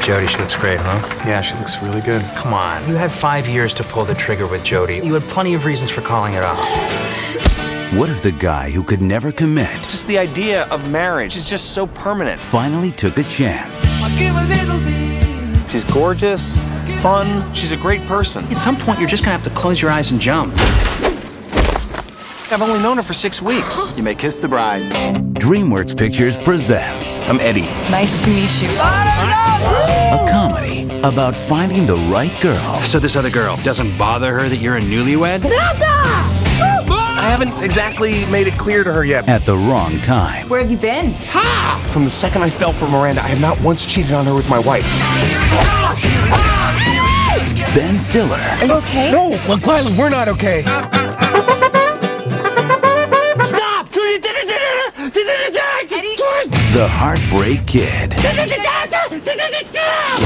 Jodie, she looks great, huh? Yeah, she looks really good. Come on, you had 5 years to pull the trigger with Jodie. You had plenty of reasons for calling it off. What if the guy who could never commit Just the idea of marriage is just so permanent. finally took a chance? She's gorgeous, fun, she's a great person. At some point, you're just gonna have to close your eyes and jump. I've only known her for 6 weeks. You may kiss the bride. DreamWorks Pictures presents I'm Eddie. Nice to meet you. a comedy about finding the right girl So this other girl doesn't bother her that you're a newlywed? I haven't exactly made it clear to her yet. at the wrong time. Where have you been? From the second I fell for Miranda, I have not once cheated on her with my wife. Ben Stiller Are you okay? No, well, Kyla, we're not okay. Stop! The Heartbreak Kid.